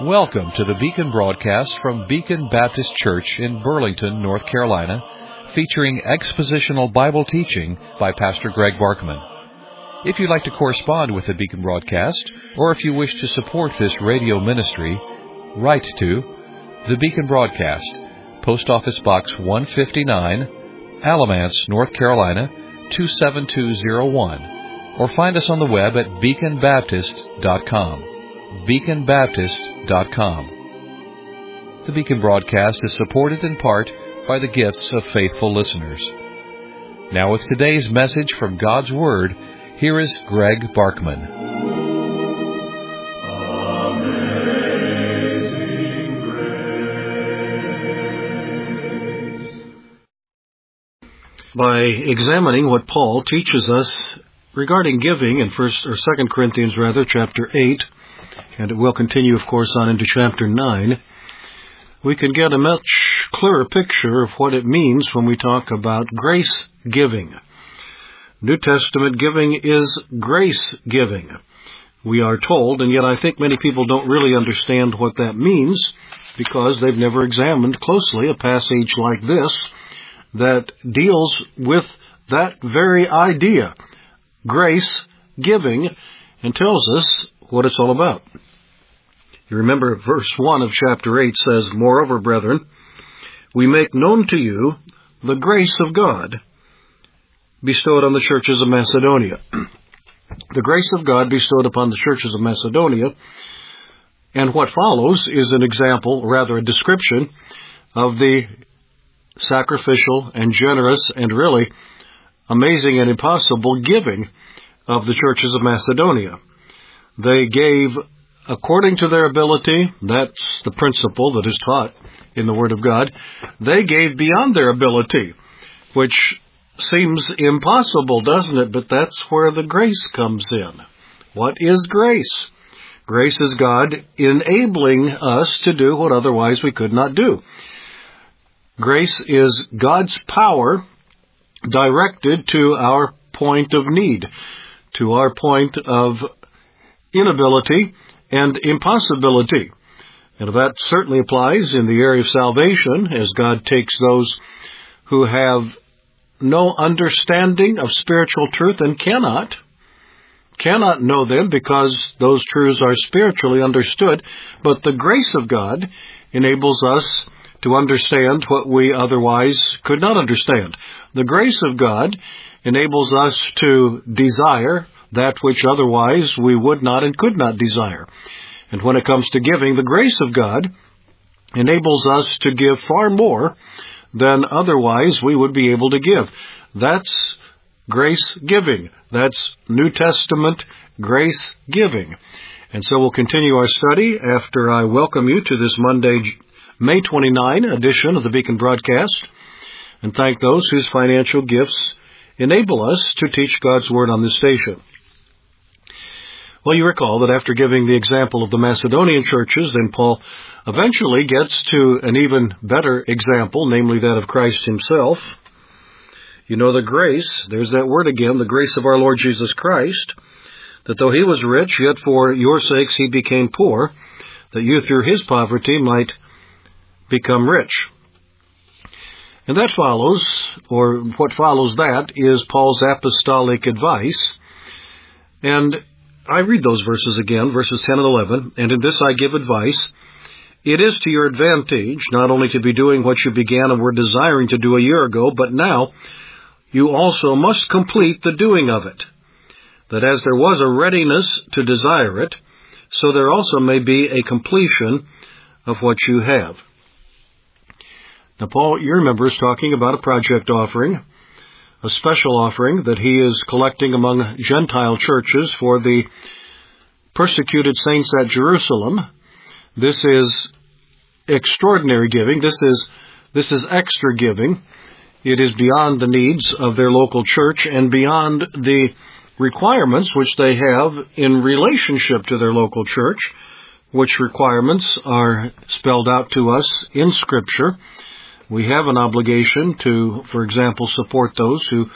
Welcome to the Beacon broadcast from Beacon Baptist Church in Burlington, North Carolina, featuring expositional Bible teaching by Pastor Greg Barkman. If you'd like to correspond with the Beacon broadcast, or if you wish to support this radio ministry, write to the Beacon broadcast, Post Office Box 159, Alamance, North Carolina 27201, or find us on the web at beaconbaptist.com. beaconbaptist.com. The Beacon broadcast is supported in part by the gifts of faithful listeners. Now with today's message from God's Word, here is Greg Barkman. Amazing Grace. By examining what Paul teaches us regarding giving in 2 Corinthians chapter 8, and it will continue, of course, on into chapter 9, we can get a much clearer picture of what it means when we talk about grace giving. New Testament giving is grace giving, we are told, and yet I think many people don't really understand what that means because they've never examined closely a passage like this that deals with that very idea, grace giving, and tells us what it's all about. You remember verse 1 of chapter 8 says, "Moreover, brethren, we make known to you the grace of God bestowed on the churches of Macedonia." The grace of God bestowed upon the churches of Macedonia, and what follows is an example, rather a description, of the sacrificial and generous and really amazing and impossible giving of the churches of Macedonia. They gave according to their ability. That's the principle that is taught in the Word of God. They gave beyond their ability, which seems impossible, doesn't it? But that's where the grace comes in. What is grace? Grace is God enabling us to do what otherwise we could not do. Grace is God's power directed to our point of need, to our point of inability and impossibility. And that certainly applies in the area of salvation, as God takes those who have no understanding of spiritual truth and cannot know them because those truths are spiritually understood. But the grace of God enables us to understand what we otherwise could not understand. The grace of God enables us to desire that which otherwise we would not and could not desire. And when it comes to giving, the grace of God enables us to give far more than otherwise we would be able to give. That's grace giving. That's New Testament grace giving. And so we'll continue our study after I welcome you to this Monday, May 29 edition of the Beacon broadcast, and thank those whose financial gifts enable us to teach God's Word on this station. Well, you recall that after giving the example of the Macedonian churches, then Paul eventually gets to an even better example, namely that of Christ himself. You know, the grace, there's that word again, the grace of our Lord Jesus Christ, that though he was rich, yet for your sakes he became poor, that you through his poverty might become rich. And that follows, or what follows that, is Paul's apostolic advice. And I read those verses again, verses 10 and 11, "And in this I give advice. It is to your advantage not only to be doing what you began and were desiring to do a year ago, but now you also must complete the doing of it, that as there was a readiness to desire it, so there also may be a completion of what you have." Now, Paul, you remember, is talking about a project offering, a special offering that he is collecting among Gentile churches for the persecuted saints at Jerusalem. This is extraordinary giving. This is extra giving. It is beyond the needs of their local church and beyond the requirements which they have in relationship to their local church, which requirements are spelled out to us in Scripture. We have an obligation to, for example, support those who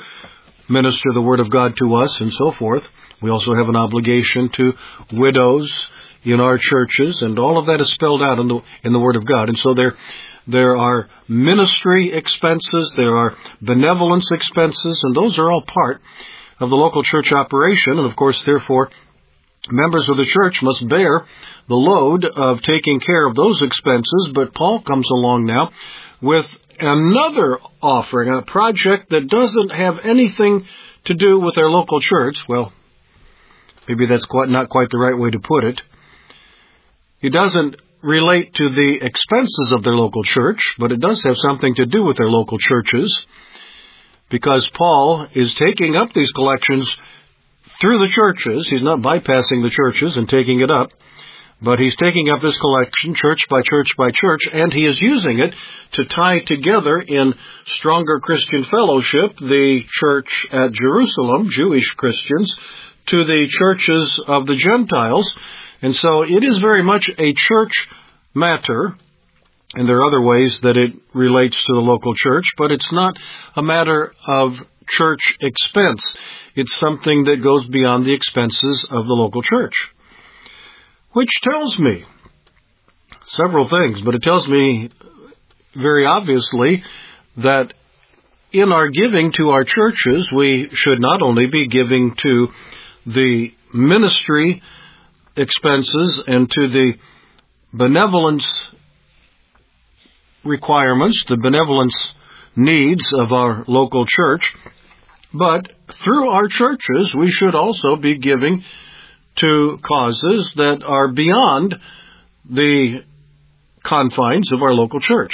minister the Word of God to us and so forth. We also have an obligation to widows in our churches, and all of that is spelled out in the Word of God. And so there are ministry expenses, there are benevolence expenses, and those are all part of the local church operation. And of course, therefore, members of the church must bear the load of taking care of those expenses. But Paul comes along now with another offering, a project that doesn't have anything to do with their local church. Well, maybe that's not quite the right way to put it. It doesn't relate to the expenses of their local church, but it does have something to do with their local churches, because Paul is taking up these collections through the churches. He's not bypassing the churches and taking it up, but he's taking up this collection church by church by church, and he is using it to tie together in stronger Christian fellowship the church at Jerusalem, Jewish Christians, to the churches of the Gentiles. And so it is very much a church matter, and there are other ways that it relates to the local church, but it's not a matter of church expense. It's something that goes beyond the expenses of the local church, which tells me several things, but it tells me very obviously that in our giving to our churches, we should not only be giving to the ministry expenses and to the benevolence requirements, the benevolence needs of our local church, but through our churches, we should also be giving to causes that are beyond the confines of our local church.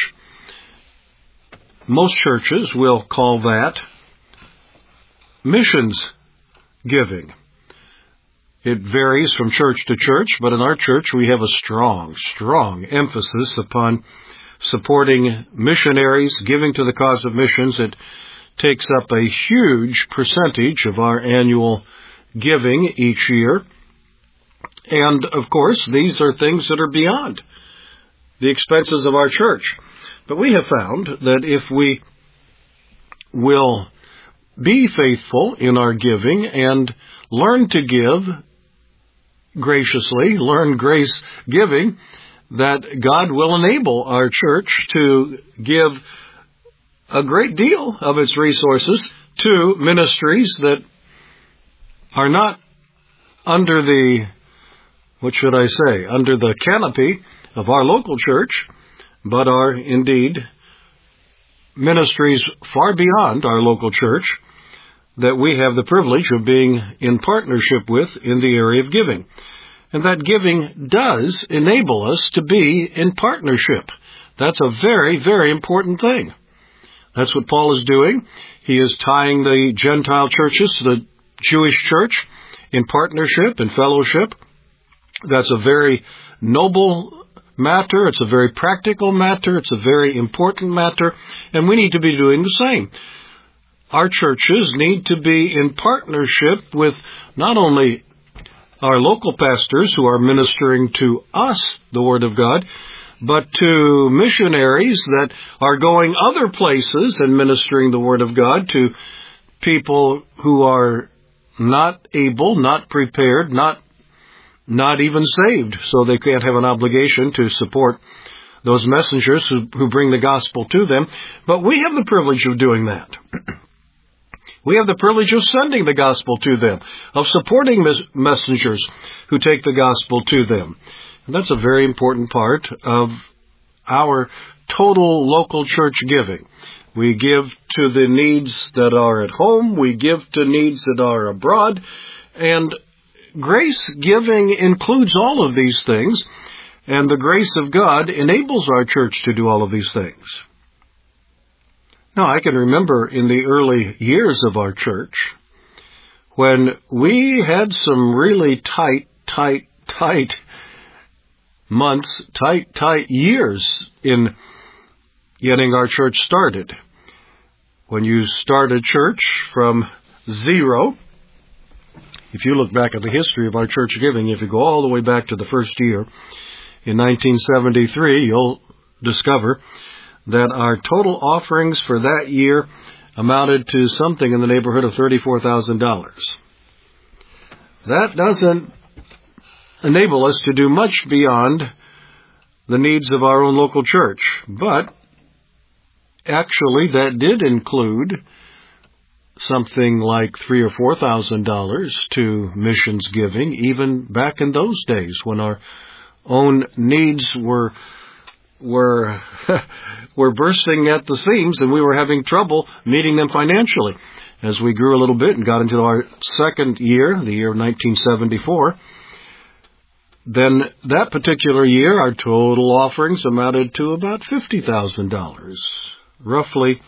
Most churches will call that missions giving. It varies from church to church, but in our church we have a strong emphasis upon supporting missionaries, giving to the cause of missions. It takes up a huge percentage of our annual giving each year. And, of course, these are things that are beyond the expenses of our church. But we have found that if we will be faithful in our giving and learn to give graciously, learn grace giving, that God will enable our church to give a great deal of its resources to ministries that are not under the, under the canopy of our local church, but are indeed ministries far beyond our local church that we have the privilege of being in partnership with in the area of giving. And that giving does enable us to be in partnership. That's a very, very important thing. That's what Paul is doing. He is tying the Gentile churches to the Jewish church in partnership and fellowship. That's a very noble matter. It's a very practical matter. It's a very important matter. And we need to be doing the same. Our churches need to be in partnership with not only our local pastors who are ministering to us the Word of God, but to missionaries that are going other places and ministering the Word of God to people who are not able, not prepared, not even saved, so they can't have an obligation to support those messengers who bring the gospel to them. But we have the privilege of doing that. We have the privilege of sending the gospel to them, of supporting messengers who take the gospel to them. And that's a very important part of our total local church giving. We give to the needs that are at home. We give to needs that are abroad. And grace giving includes all of these things. And the grace of God enables our church to do all of these things. Now, I can remember in the early years of our church when we had some really tight months, tight years in getting our church started. When you start a church from zero, if you look back at the history of our church giving, if you go all the way back to the first year, in 1973, you'll discover that our total offerings for that year amounted to something in the neighborhood of $34,000. That doesn't enable us to do much beyond the needs of our own local church. But actually, that did include something like $3,000 or $4,000 to missions giving, even back in those days when our own needs were bursting at the seams and we were having trouble meeting them financially. As we grew a little bit and got into our second year, the year of 1974, then that particular year our total offerings amounted to about $50,000, roughly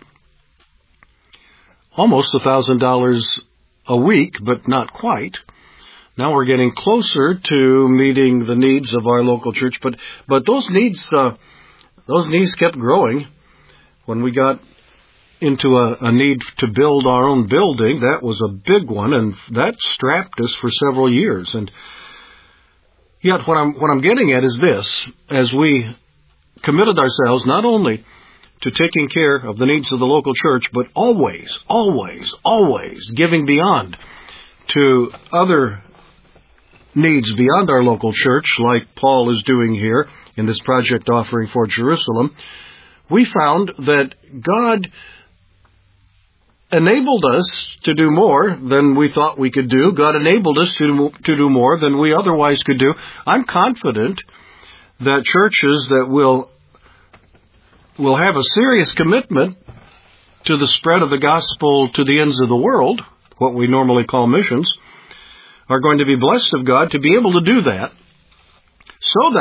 almost $1,000 a week, but not quite. Now we're getting closer to meeting the needs of our local church, but those needs kept growing. When we got into a need to build our own building, that was a big one, and that strapped us for several years. And yet what I'm getting at is this: as we committed ourselves not only to taking care of the needs of the local church, but always giving beyond to other needs beyond our local church, like Paul is doing here in this project offering for Jerusalem, we found that God enabled us to do more than we thought we could do. God enabled us to do more than we otherwise could do. I'm confident that churches that will have a serious commitment to the spread of the gospel to the ends of the world, what we normally call missions, are going to be blessed of God to be able to do that, so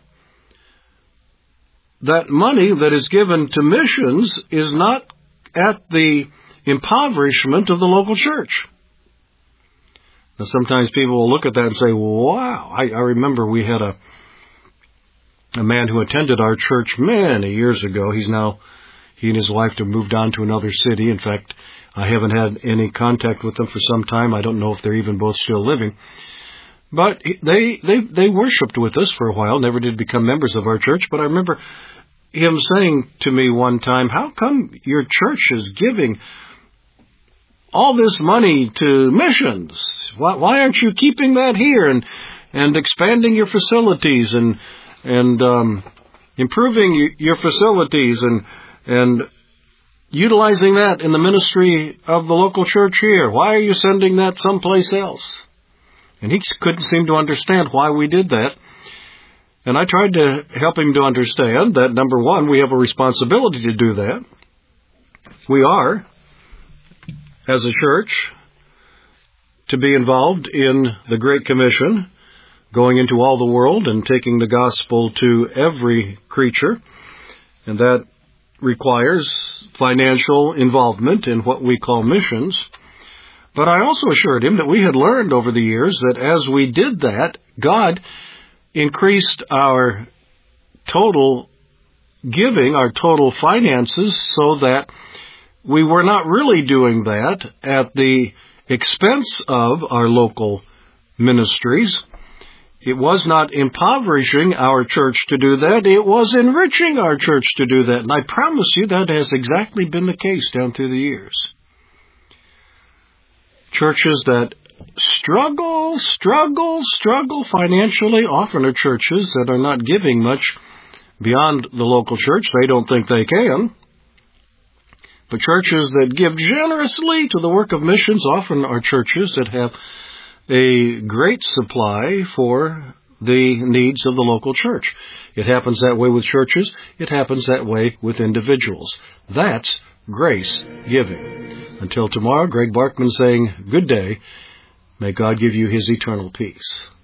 that money that is given to missions is not at the impoverishment of the local church. Now, sometimes people will look at that and say, wow, I remember we had a man who attended our church many years ago. He and his wife have moved on to another city. In fact, I haven't had any contact with them for some time. I don't know if they're even both still living. But they worshiped with us for a while, never did become members of our church. But I remember him saying to me one time, how come your church is giving all this money to missions? Why aren't you keeping that here and expanding your facilities and improving your facilities and utilizing that in the ministry of the local church here? Why are you sending that someplace else? And he couldn't seem to understand why we did that. And I tried to help him to understand that, number one, we have a responsibility to do that. We are, as a church, to be involved in the Great Commission, going into all the world and taking the gospel to every creature. And that requires financial involvement in what we call missions. But I also assured him that we had learned over the years that as we did that, God increased our total giving, our total finances, so that we were not really doing that at the expense of our local ministries. It was not impoverishing our church to do that. It was enriching our church to do that. And I promise you that has exactly been the case down through the years. Churches that struggle financially often are churches that are not giving much beyond the local church. They don't think they can. But churches that give generously to the work of missions often are churches that have a great supply for the needs of the local church. It happens that way with churches. It happens that way with individuals. That's grace giving. Until tomorrow, Greg Barkman saying good day. May God give you His eternal peace.